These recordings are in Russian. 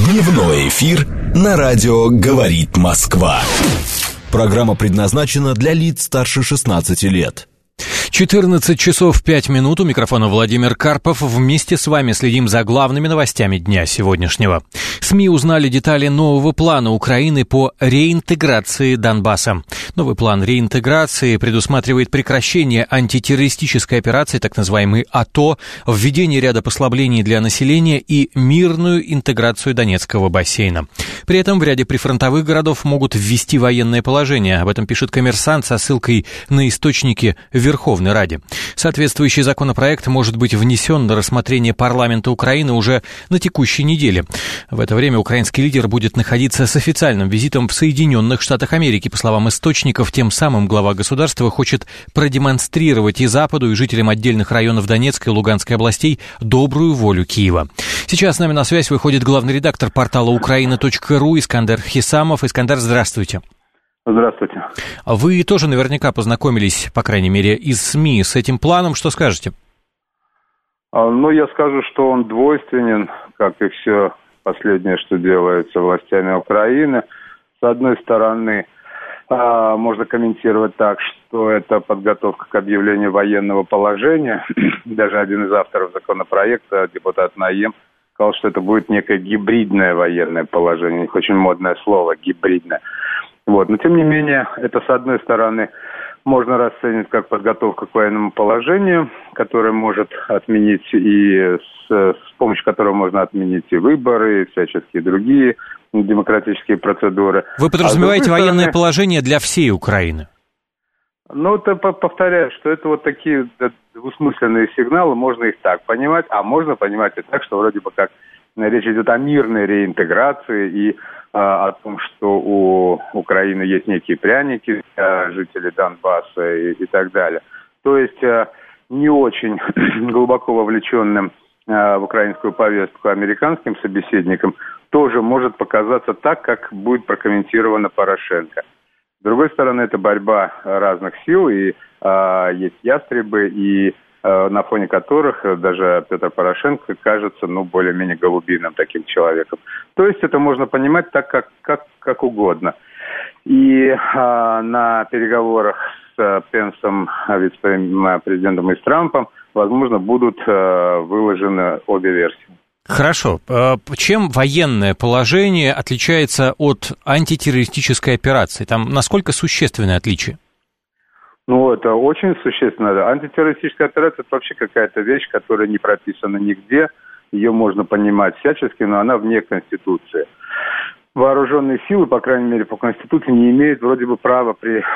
Дневной эфир на радио «Говорит Москва». Программа предназначена для лиц старше 16 лет. 14 часов 5 минут. У микрофона Владимир Карпов. Вместе с вами следим за главными новостями дня сегодняшнего. СМИ узнали детали нового плана Украины по реинтеграции Донбасса. Новый план реинтеграции предусматривает прекращение антитеррористической операции, так называемой АТО, введение ряда послаблений для населения и мирную интеграцию Донецкого бассейна. При этом в ряде прифронтовых городов могут ввести военное положение. Об этом пишет «Коммерсант» со ссылкой на источники в Верховной Раде. Соответствующий законопроект может быть внесен на рассмотрение парламента Украины уже на текущей неделе. В это время украинский лидер будет находиться с официальным визитом в Соединенных Штатах Америки. По словам источников, тем самым глава государства хочет продемонстрировать и Западу, и жителям отдельных районов Донецкой и Луганской областей добрую волю Киева. Сейчас с нами на связь выходит главный редактор портала Украина.ру Искандер Хисамов. Искандер, здравствуйте. Здравствуйте. Вы тоже наверняка познакомились, по крайней мере, из СМИ с этим планом. Что скажете? Я скажу, что он двойственен, как и все последнее, что делается властями Украины. С одной стороны, можно комментировать так, что это подготовка к объявлению военного положения. Даже один из авторов законопроекта, депутат Наем, сказал, что это будет некое гибридное военное положение. У них очень модное слово «гибридное». Но тем не менее, это, с одной стороны, можно расценивать как подготовка к военному положению, которое может отменить и с помощью которого можно отменить и выборы, и всяческие другие демократические процедуры. Вы подразумеваете военное положение для всей Украины? Это повторяю, что это вот такие двусмысленные сигналы, можно их так понимать, а можно понимать и так, что вроде бы как речь идет о мирной реинтеграции и о том, что у Украины есть некие пряники для жителей Донбасса и так далее. То есть не очень глубоко вовлеченным в украинскую повестку американским собеседникам тоже может показаться так, как будет прокомментировано Порошенко. С другой стороны, это борьба разных сил, и есть ястребы, и на фоне которых даже Петр Порошенко кажется, более-менее голубиным таким человеком. То есть это можно понимать так, как угодно. И на переговорах с Пенсом, вице-президентом, и с Трампом, возможно, будут выложены обе версии. Хорошо. Чем военное положение отличается от антитеррористической операции? Там насколько существенное отличие? Это очень существенно. Антитеррористическая операция – это вообще какая-то вещь, которая не прописана нигде. Ее можно понимать всячески, но она вне Конституции. Вооруженные силы, по крайней мере, по Конституции, не имеют вроде бы права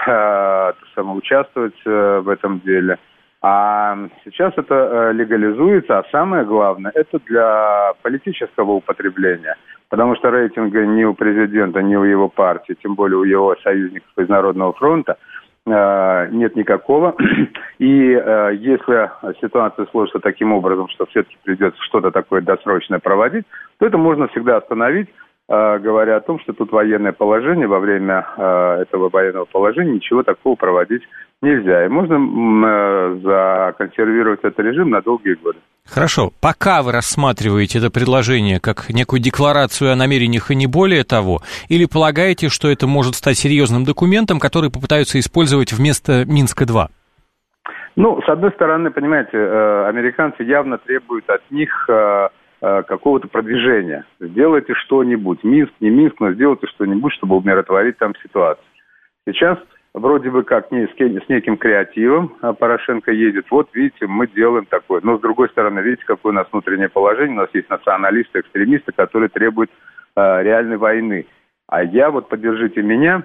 участвовать в этом деле. А сейчас это легализуется, а самое главное – это для политического употребления. Потому что рейтинга ни у президента, ни у его партии, тем более у его союзников из Народного фронта, нет никакого. И если ситуация сложится таким образом, что все-таки придется что-то такое досрочное проводить, то это можно всегда остановить, говоря о том, что тут военное положение, во время этого военного положения ничего такого проводить нельзя. И можно законсервировать этот режим на долгие годы. Хорошо. Пока вы рассматриваете это предложение как некую декларацию о намерениях и не более того, или полагаете, что это может стать серьезным документом, который попытаются использовать вместо Минска-2? С одной стороны, понимаете, американцы явно требуют от них какого-то продвижения. Сделайте что-нибудь. Минск, не Минск, но сделайте что-нибудь, чтобы умиротворить там ситуацию. Сейчас вроде бы как с неким креативом Порошенко едет. Вот, видите, мы делаем такое. Но, с другой стороны, видите, какое у нас внутреннее положение. У нас есть националисты, экстремисты, которые требуют реальной войны. А поддержите меня,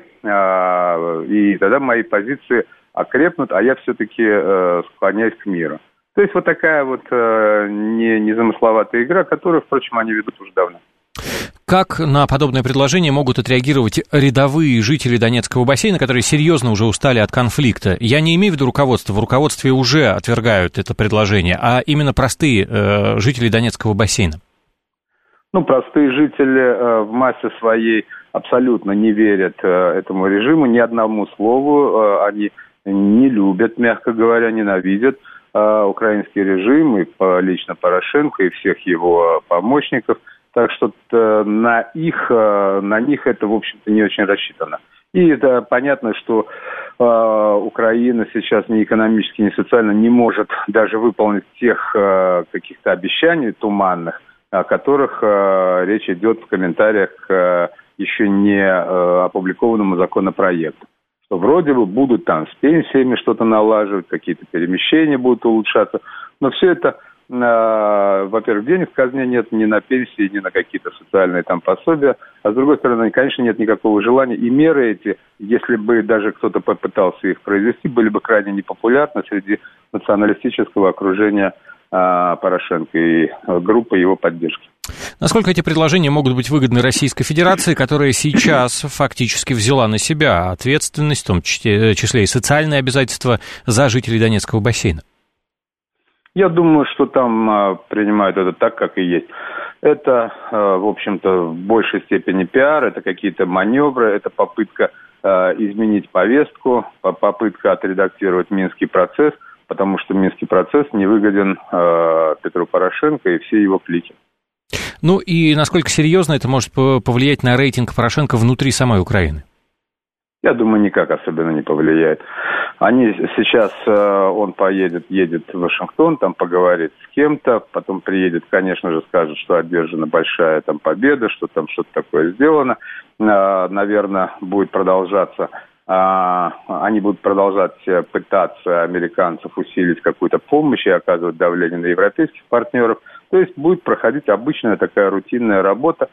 и тогда мои позиции окрепнут, а я все-таки склоняюсь к миру. То есть такая незамысловатая игра, которую, впрочем, они ведут уже давно. Как на подобное предложение могут отреагировать рядовые жители Донецкого бассейна, которые серьезно уже устали от конфликта? Я не имею в виду руководство, в руководстве уже отвергают это предложение, а именно простые жители Донецкого бассейна. Простые жители в массе своей абсолютно не верят этому режиму, ни одному слову. Они не любят, мягко говоря, ненавидят украинский режим и лично Порошенко, и всех его помощников. Так что на них это, в общем-то, не очень рассчитано. И это понятно, что Украина сейчас ни экономически, ни социально не может даже выполнить тех каких-то обещаний туманных, о которых речь идет в комментариях к еще не опубликованному законопроекту. Что вроде бы будут там с пенсиями что-то налаживать, какие-то перемещения будут улучшаться, но все это, во-первых, денег в казне нет ни на пенсии, ни на какие-то социальные там пособия, а с другой стороны, конечно, нет никакого желания, и меры эти, если бы даже кто-то попытался их произвести, были бы крайне непопулярны среди националистического окружения Порошенко и группы его поддержки. Насколько эти предложения могут быть выгодны Российской Федерации, которая сейчас фактически взяла на себя ответственность, в том числе и социальные обязательства за жителей Донецкого бассейна? Я думаю, что там принимают это так, как и есть. Это, в общем-то, в большей степени пиар, это какие-то маневры, это попытка изменить повестку, попытка отредактировать Минский процесс, потому что Минский процесс невыгоден Петру Порошенко и все его клики. Ну и насколько серьезно это может повлиять на рейтинг Порошенко внутри самой Украины? Я думаю, никак особенно не повлияет. Сейчас он едет в Вашингтон, там поговорит с кем-то, потом приедет, конечно же, скажет, что одержана большая там победа, что там что-то такое сделано. Наверное, будет продолжаться. Они будут продолжать пытаться американцев усилить какую-то помощь и оказывать давление на европейских партнеров. То есть будет проходить обычная такая рутинная работа,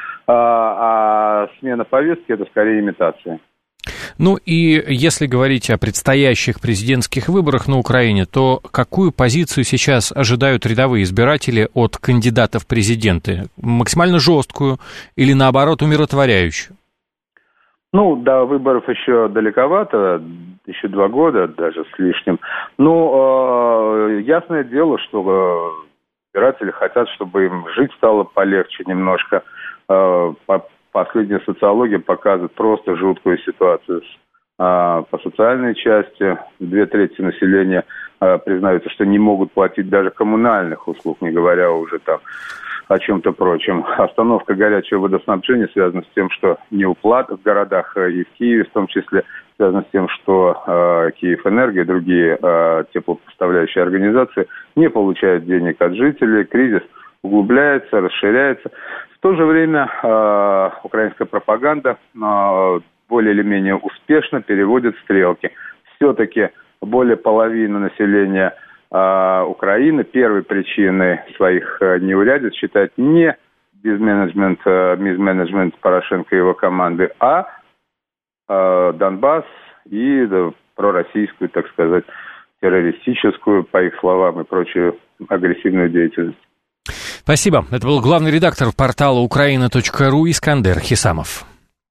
а смена повестки – это скорее имитация. Ну и если говорить о предстоящих президентских выборах на Украине, то какую позицию сейчас ожидают рядовые избиратели от кандидатов в президенты? Максимально жесткую или, наоборот, умиротворяющую? Ну, до выборов еще далековато, еще 2 года даже с лишним. Но ясное дело, что избиратели хотят, чтобы им жить стало полегче немножко. Последняя социология показывает просто жуткую ситуацию по социальной части. 2/3 населения признаются, что не могут платить даже коммунальных услуг, не говоря уже там о чем-то прочем. Остановка горячего водоснабжения связана с тем, что неуплата в городах и в Киеве в том числе связана с тем, что Киевэнерго и другие теплопоставляющие организации не получают денег от жителей. Кризис углубляется, расширяется. В то же время украинская пропаганда более или менее успешно переводит стрелки. Все-таки более половины населения Украины первой причиной своих неурядиц считает не мизменеджмент Порошенко и его команды, а Донбасс и пророссийскую, так сказать, террористическую, по их словам, и прочую агрессивную деятельность. Спасибо. Это был главный редактор портала Украина.ру Искандер Хисамов.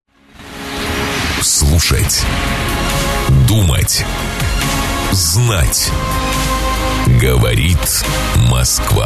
Слушать, думать, знать. Говорит Москва.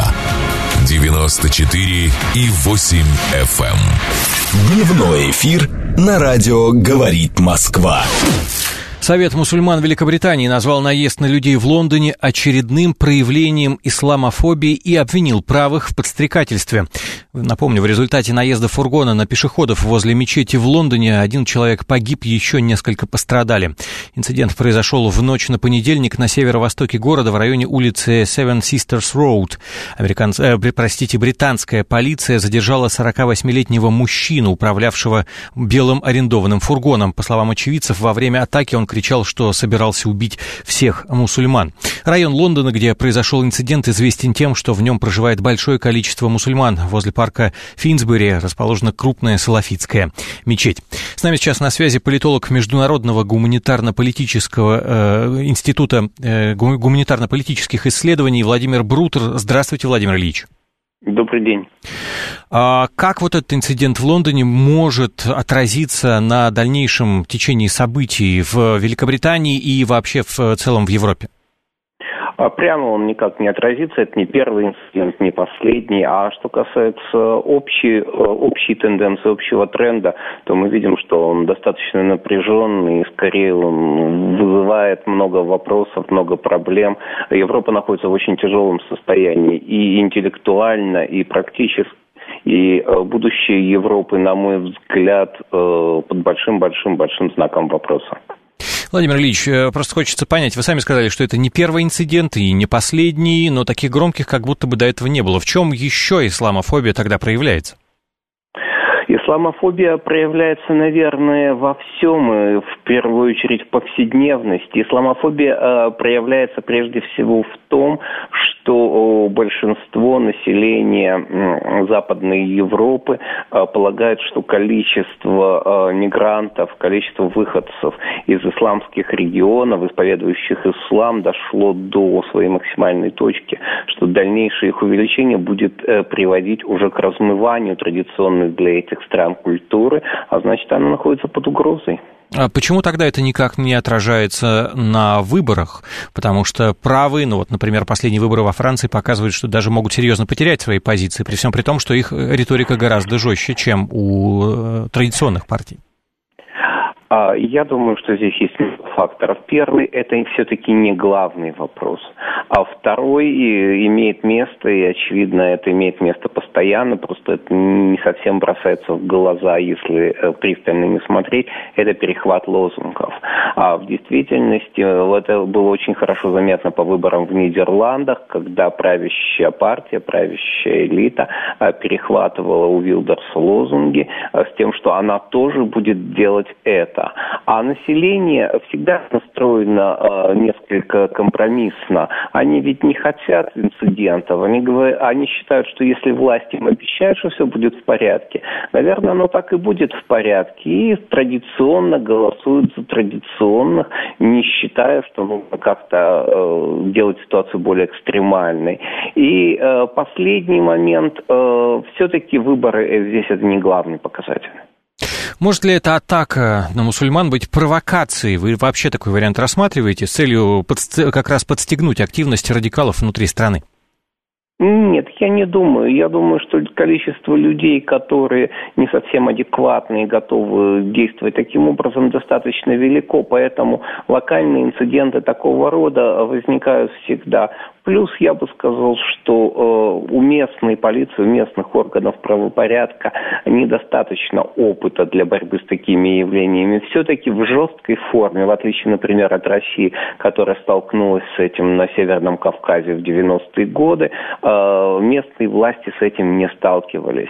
94,8 FM. Дневной эфир на радио «Говорит Москва». Совет мусульман Великобритании назвал наезд на людей в Лондоне очередным проявлением исламофобии и обвинил правых в подстрекательстве. Напомню, в результате наезда фургона на пешеходов возле мечети в Лондоне 1 человек погиб, еще несколько пострадали. Инцидент произошел в ночь на понедельник на северо-востоке города в районе улицы Seven Sisters Road. Британская полиция задержала 48-летнего мужчину, управлявшего белым арендованным фургоном. По словам очевидцев, во время атаки он кричал, что собирался убить всех мусульман. Район Лондона, где произошел инцидент, известен тем, что в нем проживает большое количество мусульман. Возле парка Финсбери расположена крупная салафитская мечеть. С нами сейчас на связи политолог Международного гуманитарно-политического института гуманитарно-политических исследований Владимир Брутер. Здравствуйте, Владимир Ильич. Добрый день. Как вот этот инцидент в Лондоне может отразиться на дальнейшем течении событий в Великобритании и вообще в целом в Европе? Прямо он никак не отразится, это не первый инцидент, не последний. А что касается общей тенденции, общего тренда, то мы видим, что он достаточно напряженный, и скорее он вызывает много вопросов, много проблем. Европа находится в очень тяжелом состоянии и интеллектуально, и практически, И будущее Европы, на мой взгляд, под большим-большим-большим знаком вопроса. Владимир Ильич, просто хочется понять, вы сами сказали, что это не первый инцидент и не последний, но таких громких как будто бы до этого не было. В чем еще исламофобия тогда проявляется? Исламофобия проявляется, наверное, во всем, и в первую очередь в повседневности. Исламофобия проявляется прежде всего в том, что большинство населения Западной Европы полагает, что количество мигрантов, количество выходцев из исламских регионов, исповедующих ислам, дошло до своей максимальной точки, что дальнейшее их увеличение будет приводить уже к размыванию традиционной для этих стран культуры, а значит, она находится под угрозой. А почему тогда это никак не отражается на выборах? Потому что правые, например, последние выборы во Франции показывают, что даже могут серьезно потерять свои позиции, при всем при том, что их риторика гораздо жестче, чем у традиционных партий. Я думаю, что здесь есть несколько факторов. Первый – это все-таки не главный вопрос. А второй имеет место, и, очевидно, это имеет место постоянно, просто это не совсем бросается в глаза, если пристально не смотреть, это перехват лозунгов. А в действительности это было очень хорошо заметно по выборам в Нидерландах, когда правящая партия, правящая элита перехватывала у Вилдерса лозунги с тем, что она тоже будет делать это. А население всегда настроено несколько компромиссно. Они ведь не хотят инцидентов. Они считают, что если власть им обещает, что все будет в порядке, наверное, оно так и будет в порядке. И традиционно голосуют за традиционных, не считая, что нужно как-то делать ситуацию более экстремальной. И последний момент. Все-таки выборы здесь это не главный показатель. Может ли эта атака на мусульман быть провокацией? Вы вообще такой вариант рассматриваете с целью как раз подстегнуть активность радикалов внутри страны? Нет, я не думаю. Я думаю, что количество людей, которые не совсем адекватны и готовы действовать таким образом, достаточно велико, поэтому локальные инциденты такого рода возникают всегда. Плюс я бы сказал, что у местной полиции, у местных органов правопорядка недостаточно опыта для борьбы с такими явлениями. Все-таки в жесткой форме, в отличие, например, от России, которая столкнулась с этим на Северном Кавказе в 90-е годы, местные власти с этим не сталкивались.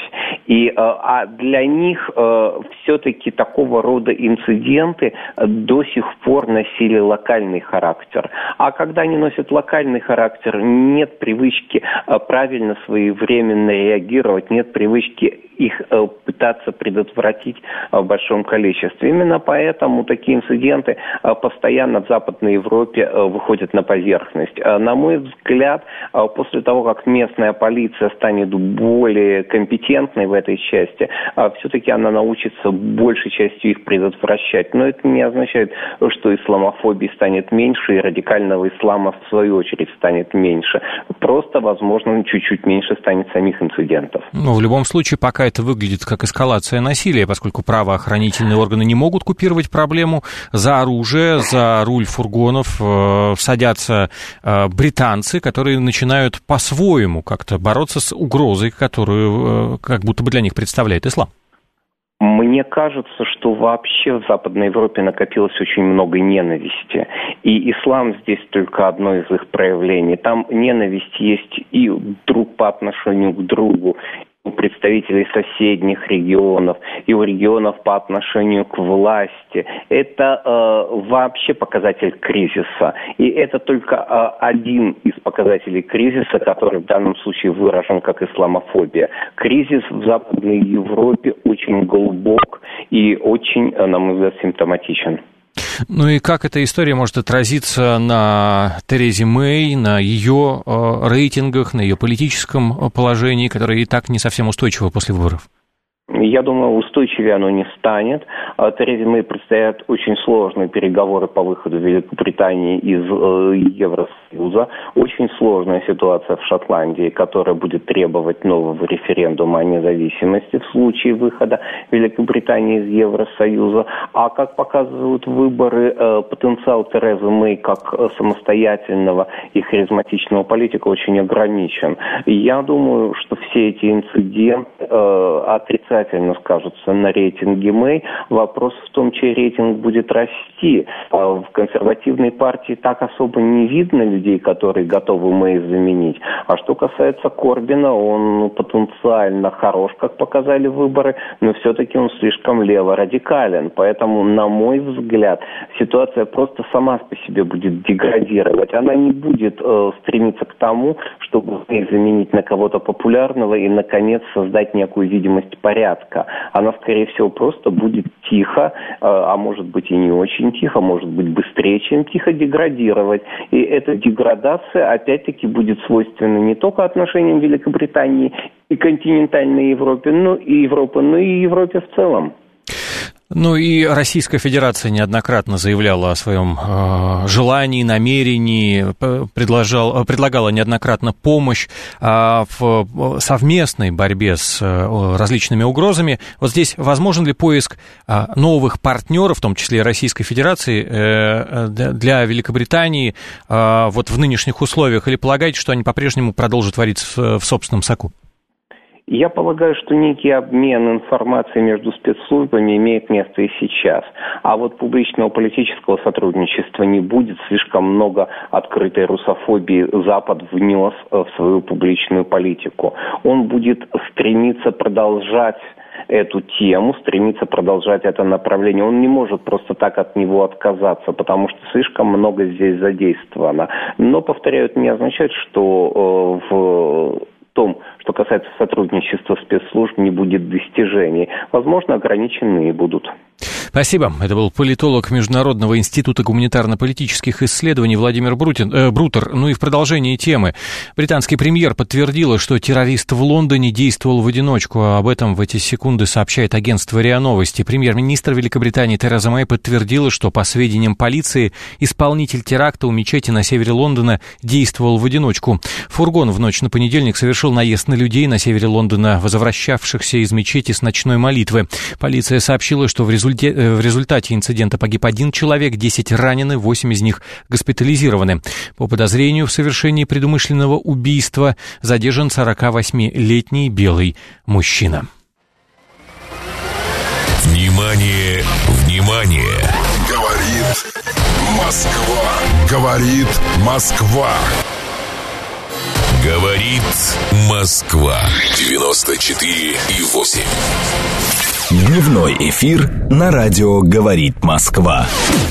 А для них все-таки такого рода инциденты до сих пор носили локальный характер. А когда они носят локальный характер, нет привычки правильно, своевременно реагировать, нет привычки их пытаться предотвратить в большом количестве. Именно поэтому такие инциденты постоянно в Западной Европе выходят на поверхность. На мой взгляд, после того, как местная полиция станет более компетентной в этой части, все-таки она научится большей частью их предотвращать. Но это не означает, что исламофобии станет меньше и радикального ислама в свою очередь станет меньше. Просто, возможно, чуть-чуть меньше станет самих инцидентов. В любом случае, пока это выглядит как эскалация насилия, поскольку правоохранительные органы не могут купировать проблему. За оружие, за руль фургонов садятся британцы, которые начинают по-своему как-то бороться с угрозой, которую как будто бы для них представляет ислам. Мне кажется, что вообще в Западной Европе накопилось очень много ненависти. И ислам здесь только одно из их проявлений. Там ненависть есть и друг по отношению к другу, у представителей соседних регионов, и у регионов по отношению к власти. Это вообще показатель кризиса. И это только один из показателей кризиса, который в данном случае выражен как исламофобия. Кризис в Западной Европе очень глубок и очень, на мой взгляд, симптоматичен. Ну и как эта история может отразиться на Терезе Мэй, на ее рейтингах, на ее политическом положении, которое и так не совсем устойчиво после выборов? Я думаю, устойчивее оно не станет. Терезе Мэй предстоят очень сложные переговоры по выходу Великобритании из Евросоюза. Евросоюза. Очень сложная ситуация в Шотландии, которая будет требовать нового референдума о независимости в случае выхода Великобритании из Евросоюза. А как показывают выборы, потенциал Терезы Мэй как самостоятельного и харизматичного политика очень ограничен. Я думаю, что все эти инциденты отрицательно скажутся на рейтинге Мэй. Вопрос в том, чей рейтинг будет расти. В консервативной партии так особо не видно людей, которые готовы Мэй заменить. А что касается Корбина, он потенциально хорош, как показали выборы, но все-таки он слишком леворадикален. Поэтому, на мой взгляд, ситуация просто сама по себе будет деградировать. Она не будет стремиться к тому, чтобы заменить на кого-то популярного и, наконец, создать некую видимость порядка. Она, скорее всего, просто будет тихо, а может быть и не очень тихо, может быть быстрее, чем тихо деградировать. И эта деградация, опять-таки, будет свойственна не только отношениям Великобритании и континентальной Европе, но и Европе в целом. Ну и Российская Федерация неоднократно заявляла о своем желании, намерении, предлагала неоднократно помощь в совместной борьбе с различными угрозами. Вот здесь возможен ли поиск новых партнеров, в том числе и Российской Федерации, для Великобритании вот в нынешних условиях, или полагаете, что они по-прежнему продолжат вариться в собственном соку? Я полагаю, что некий обмен информацией между спецслужбами имеет место и сейчас. А вот публичного политического сотрудничества не будет. Слишком много открытой русофобии Запад внес в свою публичную политику. Он будет стремиться продолжать эту тему, стремится продолжать это направление. Он не может просто так от него отказаться, потому что слишком много здесь задействовано. Но, повторяю, это не означает, что в том, что касается сотрудничества спецслужб, не будет достижений. Возможно, ограниченные будут. Спасибо. Это был политолог Международного института гуманитарно-политических исследований Владимир Брутер. Ну и в продолжении темы. Британский премьер подтвердила, что террорист в Лондоне действовал в одиночку. Об этом в эти секунды сообщает агентство РИА Новости. Премьер-министр Великобритании Тереза Мэй подтвердила, что, по сведениям полиции, исполнитель теракта у мечети на севере Лондона действовал в одиночку. Фургон в ночь на понедельник совершил наезд на людей на севере Лондона, возвращавшихся из мечети с ночной молитвы. Полиция сообщила, что в результате инцидента погиб 1 человек, 10 ранены, 8 из них госпитализированы. По подозрению в совершении предумышленного убийства задержан 48-летний белый мужчина. Внимание, внимание! Говорит Москва. Говорит Москва. Говорит Москва. 94,8. Дневной эфир на радио «Говорит Москва».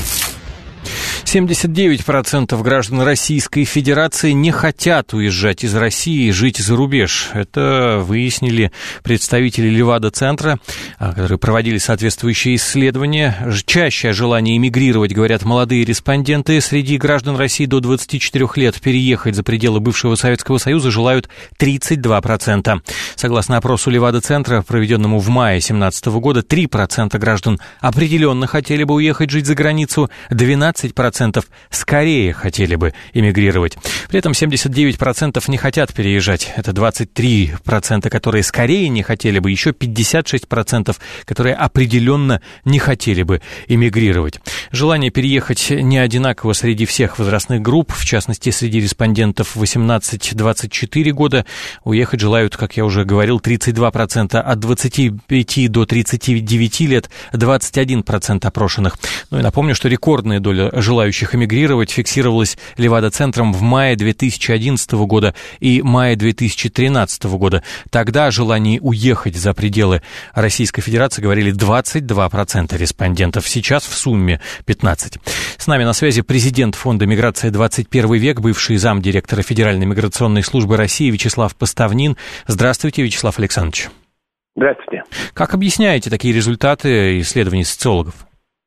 79% граждан Российской Федерации не хотят уезжать из России и жить за рубеж. Это выяснили представители Левада-центра, которые проводили соответствующие исследования. Чаще о желании эмигрировать говорят молодые респонденты. Среди граждан России до 24 лет переехать за пределы бывшего Советского Союза желают 32%. Согласно опросу Левада-центра, проведенному в мае 2017 года, 3% граждан определенно хотели бы уехать жить за границу, 12% скорее хотели бы эмигрировать. При этом 79% не хотят переезжать. Это 23%, которые скорее не хотели бы, еще 56%, которые определенно не хотели бы эмигрировать. Желание переехать не одинаково среди всех возрастных групп. В частности, среди респондентов 18-24 года уехать желают, как я уже говорил, 32%. От 25 до 39 лет 21% опрошенных. Ну и напомню, что рекордная доля желающих эмигрировать фиксировалась Левада-центром в мае 2011 года и мае 2013 года. Тогда о желании уехать за пределы Российской Федерации говорили 22% респондентов. Сейчас в сумме 15%. С нами на связи президент Фонда «Миграция 21 век», бывший замдиректора Федеральной миграционной службы России Вячеслав Поставнин. Здравствуйте, Вячеслав Александрович. Здравствуйте. Как объясняете такие результаты исследований социологов?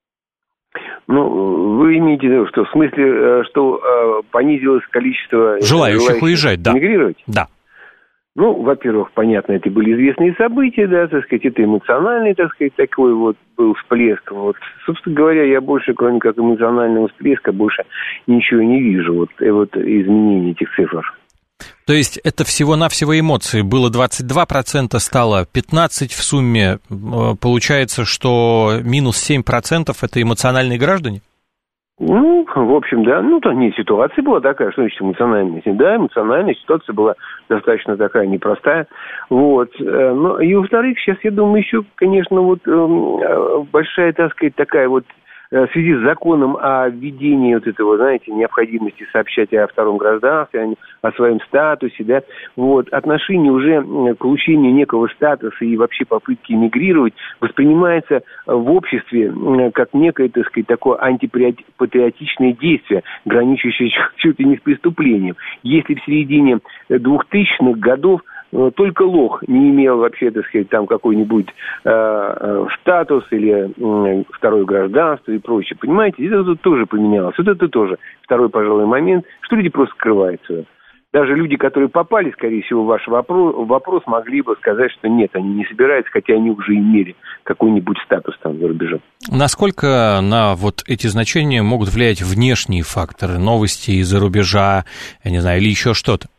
Ну, вы имеете в виду, что в смысле, что понизилось количество желающих уезжать, да. эмигрировать? Да. Ну, во-первых, понятно, это были известные события, да, так сказать, это эмоциональный, так сказать, такой вот был всплеск. Вот, собственно говоря, я больше, кроме как эмоционального всплеска, больше ничего не вижу, вот изменений этих цифр. То есть это всего-навсего эмоции. Было 22%, стало 15% в сумме. Получается, что минус 7% это эмоциональные граждане? Ну, в общем, да. Ну, то не ситуация была такая, что значит эмоциональная. Да, эмоциональная ситуация была достаточно такая непростая. Вот. Ну, и во-вторых, сейчас, я думаю, еще, конечно, вот большая, так сказать, такая вот в связи с законом о введении вот этого, знаете, необходимости сообщать о втором гражданстве, о своем статусе, да, вот, отношение уже к получению некого статуса и вообще попытки эмигрировать воспринимается в обществе как некое, так сказать, такое антипатриотичное действие, граничащее чуть ли не с преступлением. Если в середине 2000-х годов только лох не имел вообще, так сказать, там какой-нибудь статус или второе гражданство и прочее. Понимаете, это тут тоже поменялось. Вот это тоже второй, пожалуй, момент, что люди просто скрываются. Даже люди, которые попали, скорее всего, в ваш вопрос, могли бы сказать, что нет, они не собираются, хотя они уже имели какой-нибудь статус там за рубежом. Насколько на вот эти значения могут влиять внешние факторы, новости из-за рубежа, я не знаю, или еще что-то?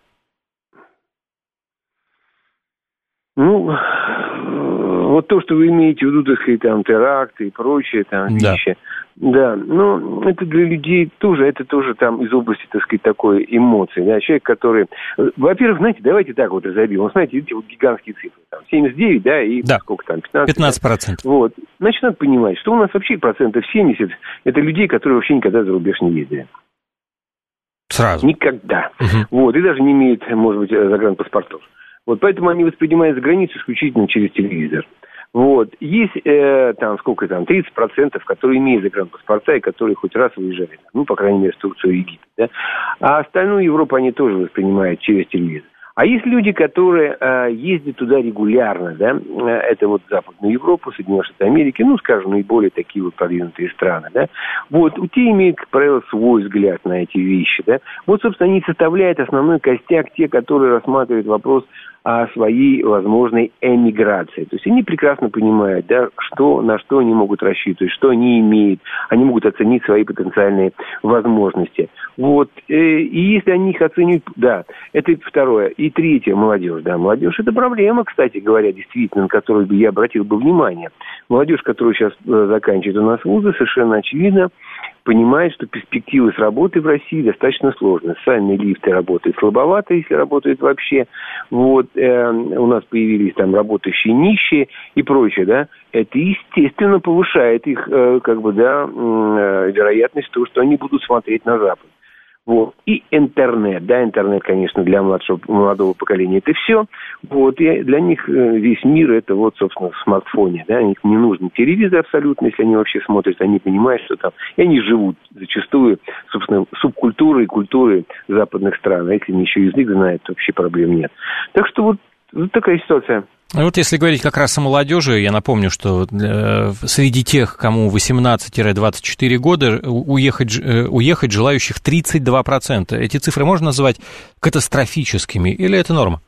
Ну, вот то, что вы имеете в виду, так сказать, там, теракты и прочие там вещи. Да, ну, это для людей тоже, это тоже там из области, так сказать, такой эмоции, да, человек, который... Во-первых, знаете, давайте так вот разобьем. Вот знаете, видите, вот гигантские цифры, там, 79, да, и сколько там, 15? 15%. Вот, значит, надо понимать, что у нас вообще 70% это людей, которые вообще никогда за рубеж не ездили. Сразу? Никогда. Вот, и даже не имеют, может быть, загранпаспортов. Вот, поэтому они воспринимают за границу исключительно через телевизор. Вот. Есть там, сколько там, 30%, которые имеют загранпаспорта и которые хоть раз выезжали. Ну, по крайней мере, в Турцию и Египет. Да? А остальную Европу они тоже воспринимают через телевизор. А есть люди, которые ездят туда регулярно, да, это вот Западную Европу, Соединенные Штаты Америки, ну, скажем, наиболее такие вот продвинутые страны, да. Вот, те имеют, как правило, свой взгляд на эти вещи, да. Вот, собственно, они составляют основной костяк, те, которые рассматривают вопрос о своей возможной эмиграции. То есть они прекрасно понимают, да, на что они могут рассчитывать, что они имеют. Они могут оценить свои потенциальные возможности. Вот. И если они их оценивают, да, это второе. И третье, молодежь. Да, молодежь – это проблема, кстати говоря, действительно, на которую я обратил бы внимание. Молодежь, которая сейчас заканчивает у нас вузы, совершенно очевидно, понимает, что перспективы с работой в России достаточно сложные. Социальные лифты работают слабовато, если работают вообще. Вот, у нас появились там работающие нищие и прочее, да. Это, естественно, повышает их, вероятность того, что они будут смотреть на Запад. Вот. И интернет. Да, интернет, конечно, для молодого поколения это все. Вот. И для них весь мир это вот, собственно, в смартфоне. Да. Им не нужен телевизор абсолютно, если они вообще смотрят. Они понимают, что там... И они живут зачастую, собственно, субкультурой и культурой западных стран. А если они еще язык знают, то вообще проблем нет. Так что вот такая ситуация. Вот если говорить как раз о молодежи, я напомню, что среди тех, кому 18-24 года, уехать желающих 32%. Эти цифры можно назвать катастрофическими или это норма?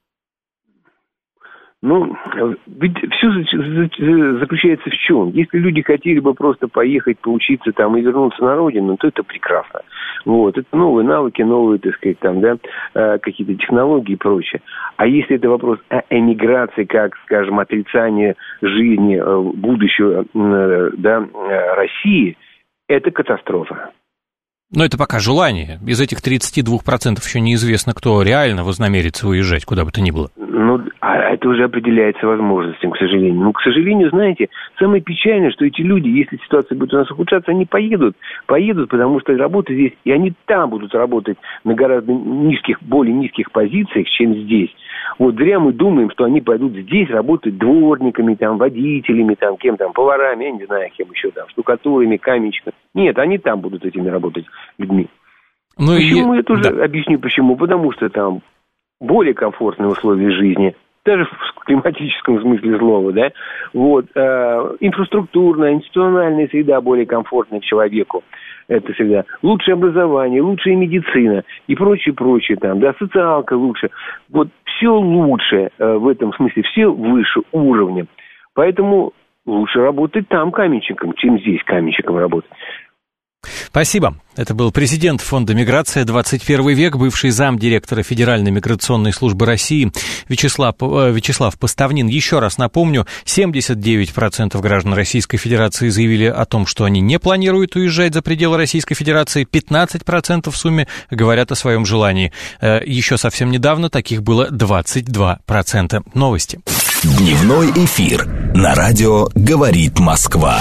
Ну, ведь все заключается в чем? Если люди хотели бы просто поехать, поучиться там и вернуться на родину, то это прекрасно. Вот, это новые навыки, новые, так сказать, там, да, какие-то технологии и прочее. А если это вопрос о эмиграции, как, скажем, отрицание жизни будущего, да, России, это катастрофа. Но это пока желание. Из этих 32% еще неизвестно, кто реально вознамерится уезжать, куда бы то ни было. Ну, а это уже определяется возможностям, к сожалению. Ну, к сожалению, знаете, самое печальное, что эти люди, если ситуация будет у нас ухудшаться, они поедут, потому что работа здесь, и они там будут работать на гораздо более низких позициях, чем здесь. Вот зря мы думаем, что они пойдут здесь работать дворниками, там, водителями, там, кем там, поварами, я не знаю, кем еще там, штукатурами, каменщиками. Нет, они там будут этими работать людьми. Ну почему? Я тоже объясню почему. Потому что там более комфортные условия жизни, даже в климатическом смысле слова, да, вот, инфраструктурная, институциональная среда более комфортная человеку, это всегда, лучшее образование, лучшая медицина и прочее, там, да, социалка лучше, вот, все лучше в этом смысле, все выше уровня, поэтому лучше работать там каменщиком, чем здесь каменщиком работать. Спасибо. Это был президент Фонда «Миграция. 21 век», бывший замдиректора Федеральной миграционной службы России Вячеслав Поставнин. Еще раз напомню, 79% граждан Российской Федерации заявили о том, что они не планируют уезжать за пределы Российской Федерации. 15% в сумме говорят о своем желании. Еще совсем недавно таких было 22%. Новости. Дневной эфир на радио «Говорит Москва».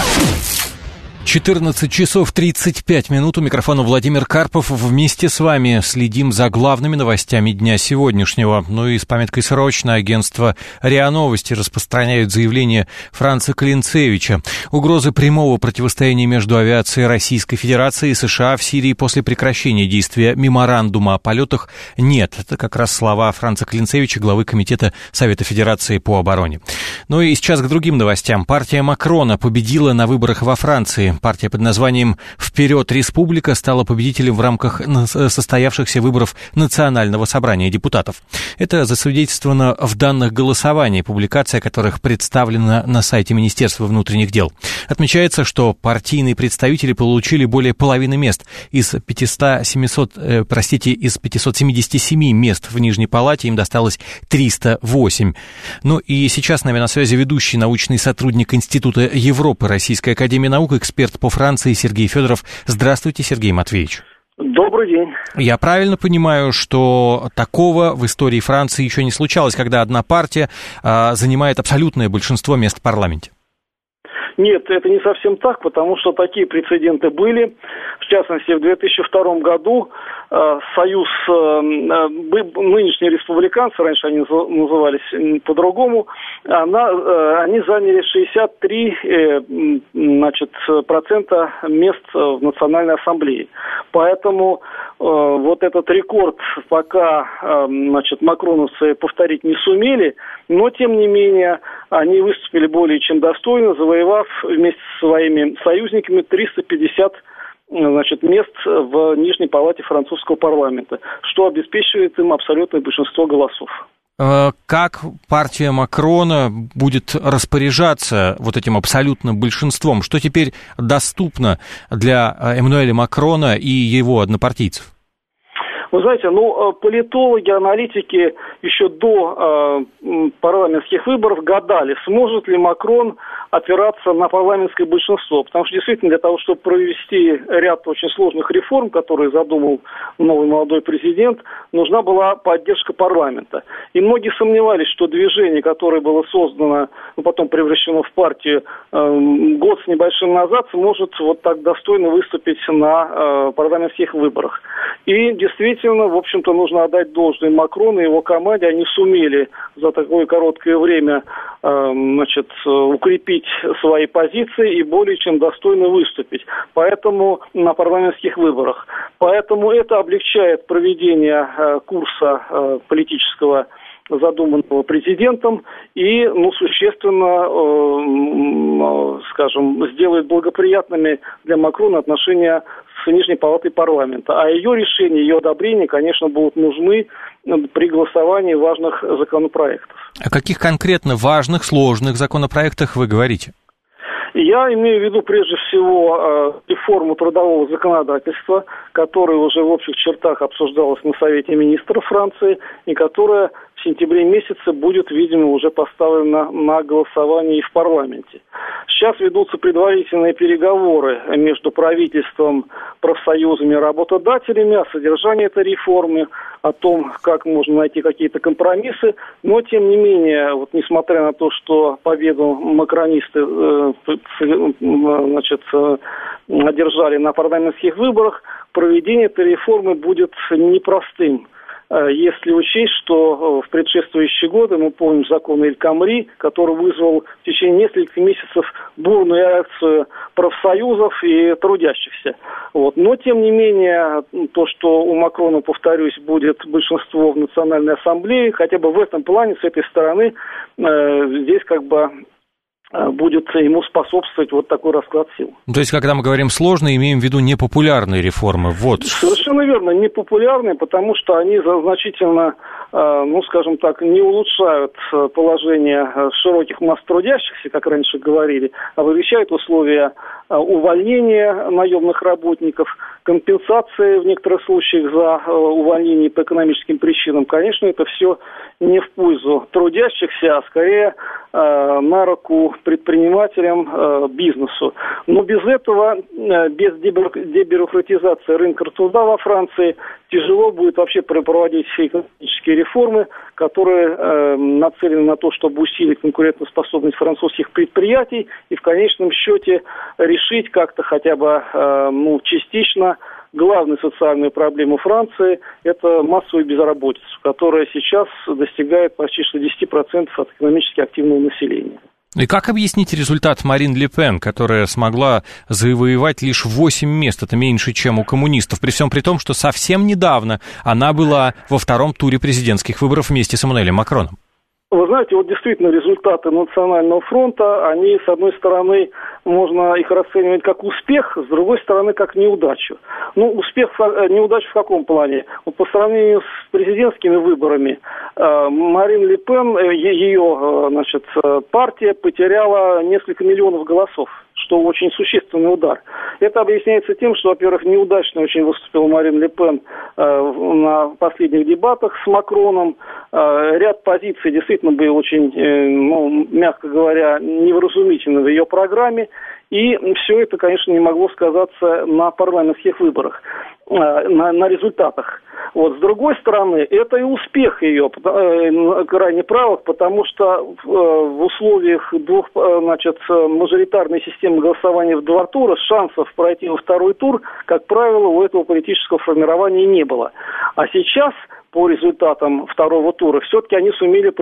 14 часов 35 минут. У микрофона Владимир Карпов. Вместе с вами следим за главными новостями дня сегодняшнего. Ну и с пометкой «Срочно» агентство РИА Новости распространяют заявление Франца Клинцевича. Угрозы прямого противостояния между авиацией Российской Федерации и США в Сирии после прекращения действия меморандума о полетах нет. Это как раз слова Франца Клинцевича, главы Комитета Совета Федерации по обороне. Ну и сейчас к другим новостям. Партия Макрона победила на выборах во Франции. Партия под названием «Вперед, Республика» стала победителем в рамках состоявшихся выборов Национального собрания депутатов. Это засвидетельствовано в данных голосования, публикация которых представлена на сайте Министерства внутренних дел. Отмечается, что партийные представители получили более половины мест из 577 мест в Нижней Палате, им досталось 308. Ну и сейчас с нами на связи ведущий научный сотрудник Института Европы Российской академии наук, эксперт по Франции Сергей Федоров. Здравствуйте, Сергей Матвеевич. Добрый день. Я правильно понимаю, что такого в истории Франции еще не случалось, когда одна партия занимает абсолютное большинство мест в парламенте? Нет, это не совсем так, потому что такие прецеденты были. В частности, в 2002 году Союз, нынешние республиканцы, раньше они назывались по-другому, они заняли 63% мест в Национальной Ассамблее. Поэтому вот этот рекорд пока макроновцы повторить не сумели, но тем не менее они выступили более чем достойно, завоевав вместе со своими союзниками 350 мест в Нижней Палате французского парламента, что обеспечивает им абсолютное большинство голосов. Как партия Макрона будет распоряжаться вот этим абсолютным большинством? Что теперь доступно для Эммануэля Макрона и его однопартийцев? Вы знаете, политологи, аналитики еще до парламентских выборов гадали, сможет ли Макрон опираться на парламентское большинство. Потому что действительно для того, чтобы провести ряд очень сложных реформ, которые задумал новый молодой президент, нужна была поддержка парламента. И многие сомневались, что движение, которое было создано, потом превращено в партию год с небольшим назад, сможет вот так достойно выступить на парламентских выборах. И действительно, в общем-то, нужно отдать должное Макрону и его команде. Они сумели за такое короткое время укрепить свои позиции и более чем достойно выступить. Поэтому на парламентских выборах. Поэтому это облегчает проведение курса политического, задуманного президентом, и, существенно, сделает благоприятными для Макрона отношения с Нижней Палатой парламента. А ее решения, ее одобрения, конечно, будут нужны при голосовании важных законопроектов. О каких конкретно важных, сложных законопроектах вы говорите? Я имею в виду прежде всего реформу трудового законодательства, которая уже в общих чертах обсуждалась на Совете министров Франции и которая в сентябре месяце будет, видимо, уже поставлена на голосование и в парламенте. Сейчас ведутся предварительные переговоры между правительством, профсоюзами и работодателями о содержании этой реформы, о том, как можно найти какие-то компромиссы. Но, тем не менее, несмотря на то, что победу макронисты одержали на парламентских выборах, проведение этой реформы будет непростым если учесть, что в предшествующие годы, мы помним закон Эль-Камри, который вызвал в течение нескольких месяцев бурную реакцию профсоюзов и трудящихся. Вот. Но, тем не менее, то, что у Макрона, повторюсь, будет большинство в Национальной ассамблее, хотя бы в этом плане, с этой стороны, здесь как бы будет ему способствовать вот такой расклад сил. То есть, когда мы говорим сложно, имеем в виду непопулярные реформы. Вот. Совершенно верно, непопулярные, потому что они значительно, скажем так, не улучшают положение широких масс трудящихся, как раньше говорили, а выявляют условия увольнения наемных работников, компенсации в некоторых случаях за увольнение по экономическим причинам. Конечно, это все не в пользу трудящихся, а скорее на руку предпринимателям, бизнесу. Но без этого, без дебюрократизации рынка труда во Франции, тяжело будет вообще проводить все экономические реформы, которые нацелены на то, чтобы усилить конкурентоспособность французских предприятий и в конечном счете решить как-то хотя бы частично главную социальную проблему Франции – это массовая безработица, которая сейчас достигает почти 60% от экономически активного населения. И как объяснить результат Марин Ле Пен, которая смогла завоевать лишь 8 мест, это меньше, чем у коммунистов, при всем при том, что совсем недавно она была во втором туре президентских выборов вместе с Эммануэлем Макроном? Вы знаете, вот действительно результаты Национального фронта, они, с одной стороны, можно их расценивать как успех, с другой стороны, как неудачу. Неудача в каком плане? Вот по сравнению с президентскими выборами, Марин Ле Пен, ее партия потеряла несколько миллионов голосов, что очень существенный удар. Это объясняется тем, что, во-первых, неудачно очень выступила Марин Ле Пен на последних дебатах с Макроном. Ряд позиций действительно был очень, мягко говоря, невразумительны в ее программе. И все это, конечно, не могло сказаться на парламентских выборах, на результатах. Вот. С другой стороны, это и успех ее крайне правых, потому что в условиях мажоритарной системы голосования в два тура шансов пройти во второй тур, как правило, у этого политического формирования не было. А сейчас, по результатам второго тура, все-таки они сумели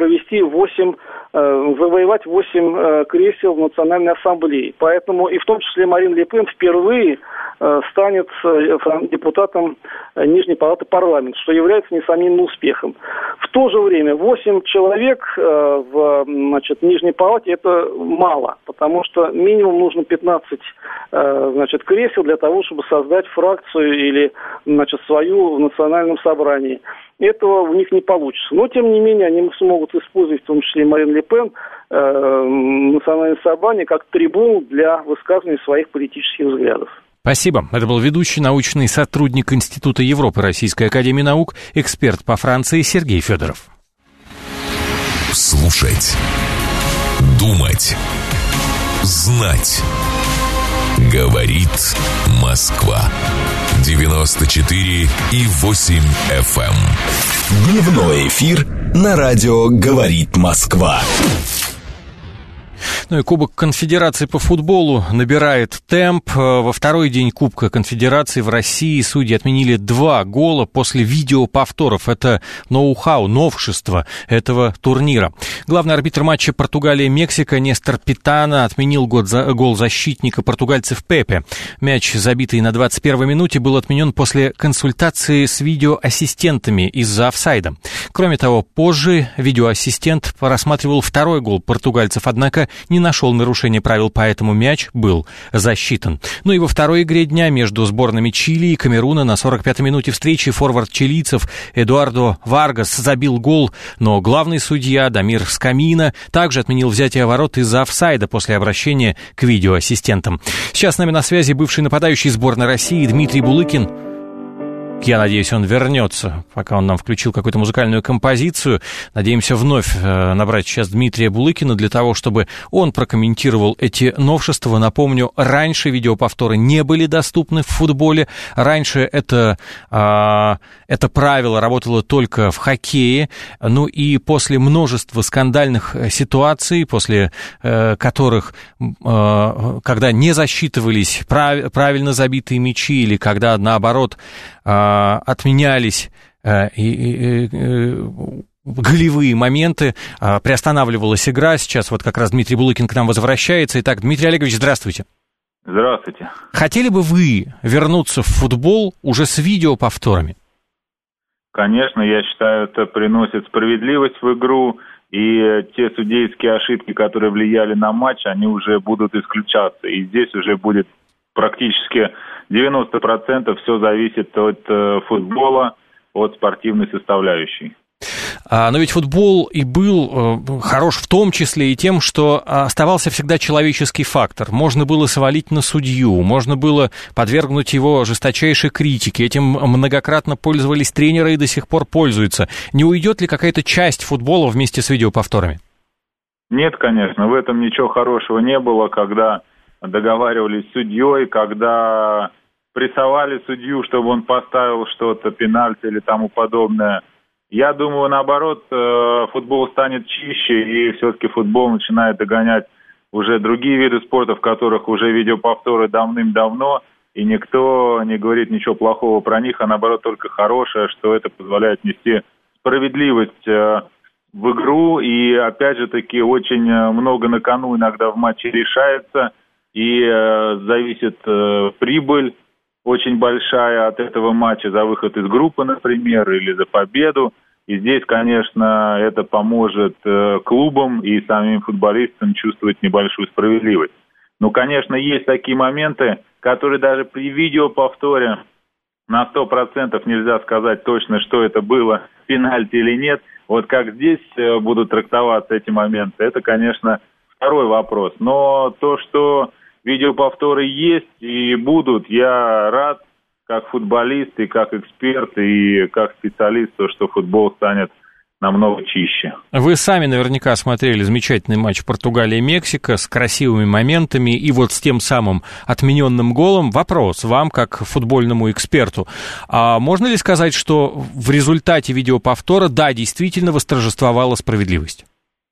завоевать 8 кресел в Национальной ассамблее. Поэтому и в том числе Марин Ле Пен впервые станет депутатом Нижней палаты парламента, что является несомненным успехом. В то же время 8 человек в Нижней палате – это мало, потому что минимум нужно 15 кресел для того, чтобы создать фракцию или свою в национальном собрании. Этого у них не получится. Но, тем не менее, они смогут использовать, в том числе и Марин Ле Пен, национальное собрание как трибуну для высказывания своих политических взглядов. Спасибо. Это был ведущий научный сотрудник Института Европы Российской академии наук, эксперт по Франции Сергей Федоров. Слушать, думать, знать. Говорит Москва. 94,8 FM. Дневной эфир на радио «Говорит Москва». Ну и Кубок Конфедерации по футболу набирает темп. Во второй день Кубка Конфедерации в России судьи отменили 2 гола после видеоповторов. Это ноу-хау, новшество этого турнира. Главный арбитр матча Португалия-Мексика Нестор Питана отменил гол защитника португальцев Пепе. Мяч, забитый на 21-й минуте, был отменен после консультации с видеоассистентами из-за офсайда. Кроме того, позже видеоассистент рассматривал второй гол португальцев, однако не нашел нарушения правил, поэтому мяч был засчитан. Ну и во второй игре дня между сборными Чили и Камеруна на 45-й минуте встречи форвард чилийцев Эдуардо Варгас забил гол, но главный судья Дамир Скамина также отменил взятие ворот из-за офсайда после обращения к видеоассистентам. Сейчас с нами на связи бывший нападающий сборной России Дмитрий Булыкин. Я надеюсь, он вернется, пока он нам включил какую-то музыкальную композицию. Надеемся вновь набрать сейчас Дмитрия Булыкина для того, чтобы он прокомментировал эти новшества. Напомню, раньше видеоповторы не были доступны в футболе. Раньше это правило работало только в хоккее. Ну и после множества скандальных ситуаций, после которых, когда не засчитывались правильно забитые мячи или когда, наоборот, отменялись голевые моменты, приостанавливалась игра. Сейчас вот как раз Дмитрий Булыкин к нам возвращается. Итак, Дмитрий Олегович, здравствуйте. Здравствуйте. Хотели бы вы вернуться в футбол уже с видеоповторами? Конечно, я считаю, это приносит справедливость в игру, и те судейские ошибки, которые влияли на матч, они уже будут исключаться. И здесь уже будет практически 90% все зависит от футбола, от спортивной составляющей. Но ведь футбол и был хорош в том числе и тем, что оставался всегда человеческий фактор. Можно было свалить на судью, можно было подвергнуть его жесточайшей критике. Этим многократно пользовались тренеры и до сих пор пользуются. Не уйдет ли какая-то часть футбола вместе с видеоповторами? Нет, конечно, в этом ничего хорошего не было, когда договаривались с судьей, когда прессовали судью, чтобы он поставил что-то, пенальти или тому подобное. Я думаю, наоборот, футбол станет чище, и все-таки футбол начинает догонять уже другие виды спорта, в которых уже видеоповторы давным-давно, и никто не говорит ничего плохого про них, а наоборот только хорошее, что это позволяет нести справедливость в игру, и опять же таки очень много на кону иногда в матче решается, и зависит прибыль очень большая от этого матча за выход из группы, например, или за победу. И здесь, конечно, это поможет клубам и самим футболистам чувствовать небольшую справедливость. Но, конечно, есть такие моменты, которые даже при видеоповторе на 100% нельзя сказать точно, что это было, пенальти или нет. Вот как здесь будут трактоваться эти моменты, это, конечно, второй вопрос. Но то, что видеоповторы есть и будут, я рад, как футболист и как эксперт и как специалист, что футбол станет намного чище. Вы сами наверняка смотрели замечательный матч Португалия-Мексика с красивыми моментами и вот с тем самым отмененным голом. Вопрос вам, как футбольному эксперту. А можно ли сказать, что в результате видеоповтора, да, действительно восторжествовала справедливость?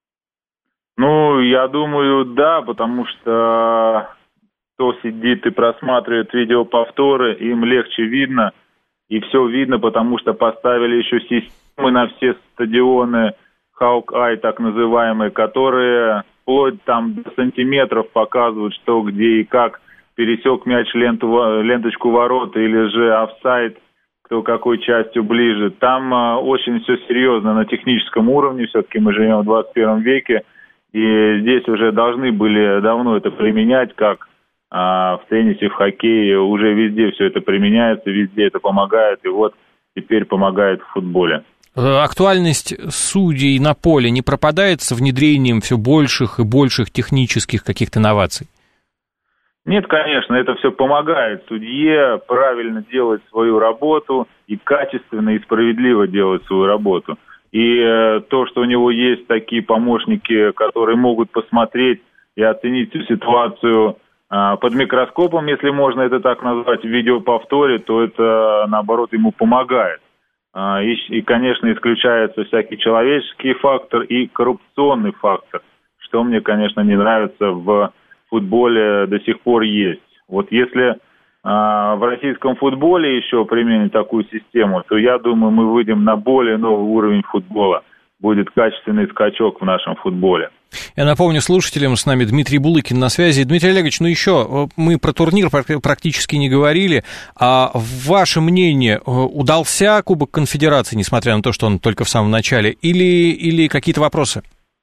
Ну, я думаю, да, потому что кто сидит и просматривает видеоповторы, им легче видно, и все видно, потому что поставили еще системы на все стадионы, Hawk-Eye так называемые, которые вплоть там до сантиметров показывают, что, где и как пересек мяч ленточку ворот или же офсайд, кто какой частью ближе. Там очень все серьезно на техническом уровне, все-таки мы живем в 21 веке, и здесь уже должны были давно это применять, как в теннисе, в хоккее, уже везде все это применяется, везде это помогает, и вот теперь помогает в футболе. Актуальность судей на поле не пропадает с внедрением все больших и больших технических каких-то новаций? Нет, конечно, это все помогает судье правильно делать свою работу и качественно и справедливо делать свою работу. И то, что у него есть такие помощники, которые могут посмотреть и оценить всю ситуацию под микроскопом, если можно это так назвать, в видеоповторе, то это, наоборот, ему помогает. И, конечно, исключается всякий человеческий фактор и коррупционный фактор, что мне, конечно, не нравится в футболе до сих пор есть. Вот если в российском футболе еще применить такую систему, то, я думаю, мы выйдем на более новый уровень футбола. Будет качественный скачок в нашем футболе. Я напомню слушателям, с нами Дмитрий Булыкин на связи. Дмитрий Олегович, ну еще мы про турнир практически не говорили. А ваше мнение, удался Кубок Конфедерации, несмотря на то, что он только в самом начале, или какие-то вопросы?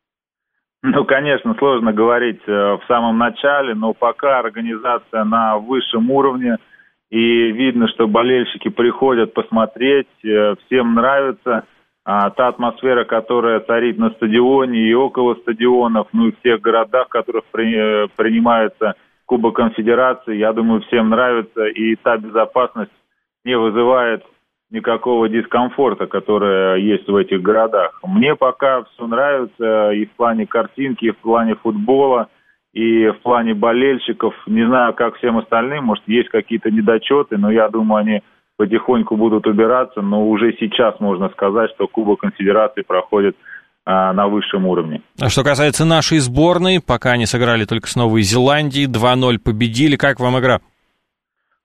Ну, конечно, сложно говорить в самом начале, но пока организация на высшем уровне, и видно, что болельщики приходят посмотреть, всем нравится. Та атмосфера, которая царит на стадионе и около стадионов, ну и в тех городах, в которых принимается Кубок Конфедерации, я думаю, всем нравится, и та безопасность не вызывает никакого дискомфорта, который есть в этих городах. Мне пока все нравится и в плане картинки, и в плане футбола, и в плане болельщиков. Не знаю, как всем остальным, может, есть какие-то недочеты, но я думаю, они потихоньку будут убираться, но уже сейчас можно сказать, что Кубок Конфедерации проходит на высшем уровне. А что касается нашей сборной, пока они сыграли только с Новой Зеландией, 2-0 победили. Как вам игра?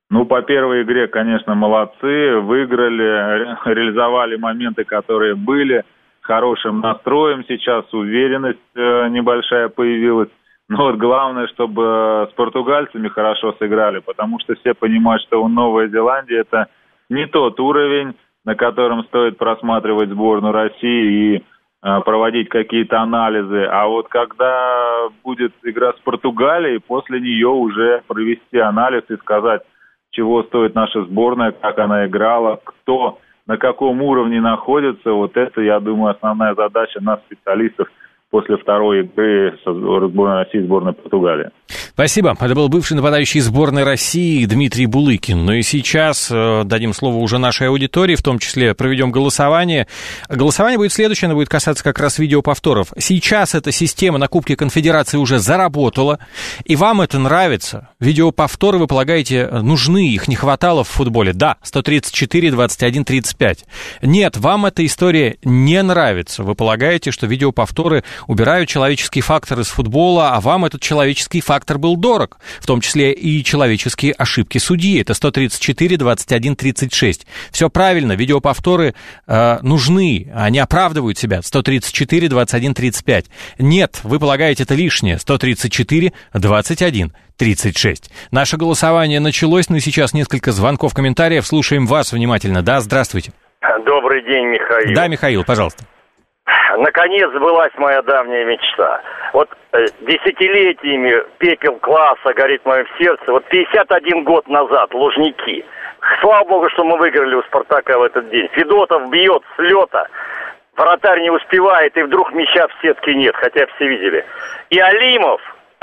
Ну, по первой игре, конечно, молодцы, выиграли, реализовали моменты, которые были, с хорошим настроем сейчас, уверенность небольшая появилась. Но вот главное, чтобы с португальцами хорошо сыграли, потому что все понимают, что Новая Зеландия – это не тот уровень, на котором стоит просматривать сборную России и проводить какие-то анализы. А вот когда будет игра с Португалией, после нее уже провести анализ и сказать, чего стоит наша сборная, как она играла, кто на каком уровне находится. Вот это, я думаю, основная задача нас, специалистов, после второй игры со сборной России и сборной Португалии. Спасибо. Это был бывший нападающий сборной России Дмитрий Булыкин. Ну и сейчас дадим слово уже нашей аудитории, в том числе проведем голосование. Голосование будет следующее, оно будет касаться как раз видеоповторов. Сейчас эта система на Кубке Конфедерации уже заработала, и вам это нравится. Видеоповторы, вы полагаете, нужны, их не хватало в футболе? Да, 134, 21, 35. Нет, вам эта история не нравится. Вы полагаете, что видеоповторы убирают человеческий фактор из футбола, а вам этот человеческий фактор был дорог, в том числе и человеческие ошибки судьи. Это 134, 21, 36. Все правильно, видеоповторы нужны, они оправдывают себя. 134, 21, 35. Нет, вы полагаете, это лишнее. 134, 21, 36. Наше голосование началось, но сейчас несколько звонков, комментариев. Слушаем вас внимательно. Да, здравствуйте. Добрый день, Михаил. Да, Михаил, пожалуйста. Наконец сбылась моя давняя мечта. Вот десятилетиями пепел класса горит в моем сердце. Вот 51 год назад, Лужники. Слава богу, что мы выиграли у «Спартака» в этот день. Федотов бьет с лета, вратарь не успевает, и вдруг мяча в сетке нет, хотя все видели. И Алимов,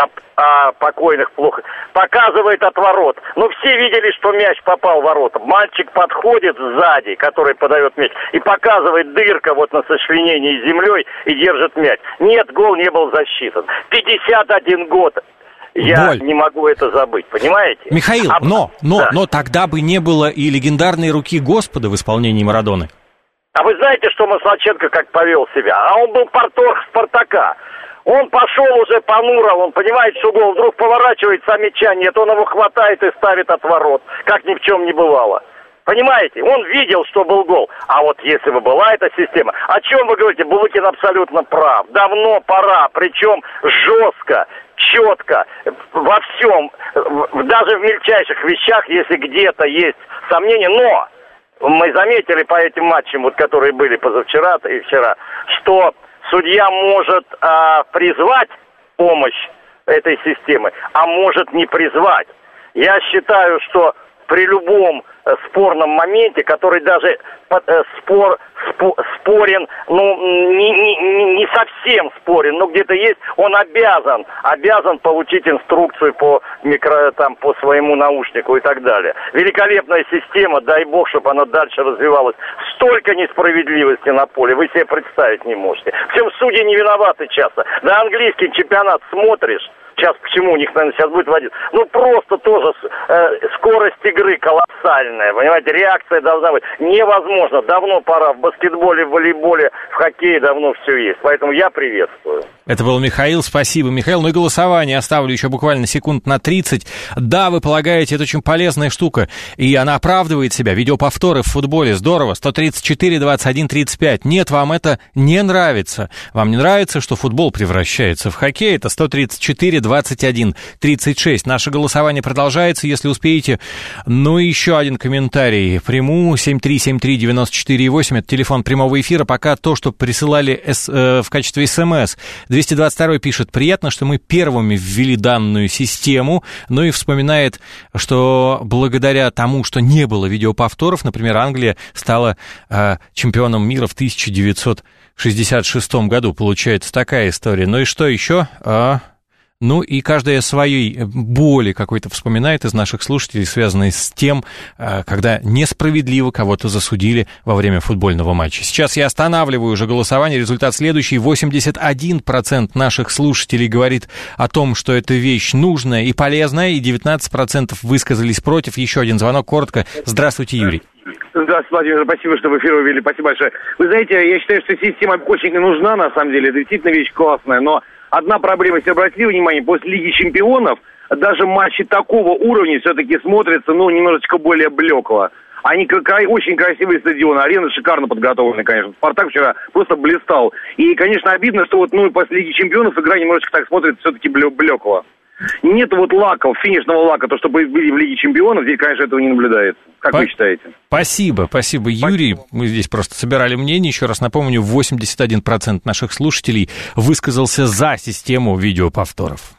покойных плохо, показывает от ворот. Но все видели, что мяч попал в ворота. Мальчик подходит сзади, который подает мяч, и показывает дырка вот на сочленении с землей и держит мяч. Нет, гол не был засчитан. 51 год. Я не могу это забыть, понимаете? Михаил, но тогда бы не было и легендарной руки Господа в исполнении Марадоны. А вы знаете, что Маслаченко как повел себя? А он был парторг «Спартака». Он пошел уже понуро, он понимает, что гол, вдруг поворачивается, а мяча нет, он его хватает и ставит от ворот, как ни в чем не бывало. Понимаете, он видел, что был гол. А вот если бы была эта система, о чем вы говорите, Булыкин абсолютно прав. Давно пора, причем жестко, четко, во всем, даже в мельчайших вещах, если где-то есть сомнения, но мы заметили по этим матчам, вот, которые были позавчера и вчера, что судья может призвать помощь этой системы, а может не призвать. Я считаю, что при любом спорном моменте, который даже спорен, не совсем спорен, но где-то есть, он обязан получить инструкцию по своему наушнику и так далее. Великолепная система, дай бог, чтобы она дальше развивалась. Столько несправедливости на поле, вы себе представить не можете. Причем судьи не виноваты часто. На английский чемпионат смотришь, сейчас почему у них, наверное, сейчас будет водить. Ну, просто тоже скорость игры колоссальная, понимаете, реакция должна быть. Невозможно, давно пора. В баскетболе, в волейболе, в хоккее давно все есть. Поэтому я приветствую. Это был Михаил, спасибо, Михаил. Ну и голосование оставлю еще буквально секунд на 30. Да, вы полагаете, это очень полезная штука, и она оправдывает себя. Видеоповторы в футболе, здорово. 134, 21, 35. Нет, вам это не нравится. Вам не нравится, что футбол превращается в хоккей. Это 134, 21, 36. Наше голосование продолжается, если успеете. Ну и еще один комментарий. Приму 7373948. Это телефон прямого эфира. Пока то, что присылали в качестве СМС. 222 пишет: приятно, что мы первыми ввели данную систему. Ну и вспоминает, что благодаря тому, что не было видеоповторов, например, Англия стала чемпионом мира в 1966 году. Получается такая история. Ну и что еще? Ну и каждая своей боли какой-то вспоминает из наших слушателей, связанной с тем, когда несправедливо кого-то засудили во время футбольного матча. Сейчас я останавливаю уже голосование. Результат следующий. 81% наших слушателей говорит о том, что эта вещь нужная и полезная, и 19% высказались против. Еще один звонок, коротко. Здравствуйте, Юрий. Здравствуйте, Владимир, спасибо, что в эфир увели. Спасибо большое. Вы знаете, я считаю, что система очень нужна, на самом деле. Это действительно вещь классная, но одна проблема, если обратили внимание, после Лиги Чемпионов даже матчи такого уровня все-таки смотрятся, немножечко более блекло. Они очень красивые стадионы, арены шикарно подготовлены, конечно. «Спартак» вчера просто блистал. И, конечно, обидно, что после Лиги Чемпионов игра немножечко так смотрится все-таки блекло. Нет лаков, финишного лака, то, что были в Лиге Чемпионов, здесь, конечно, этого не наблюдается. Как вы считаете? Спасибо, Юрий. Мы здесь просто собирали мнение. Еще раз напомню, 81% наших слушателей высказался за систему видеоповторов.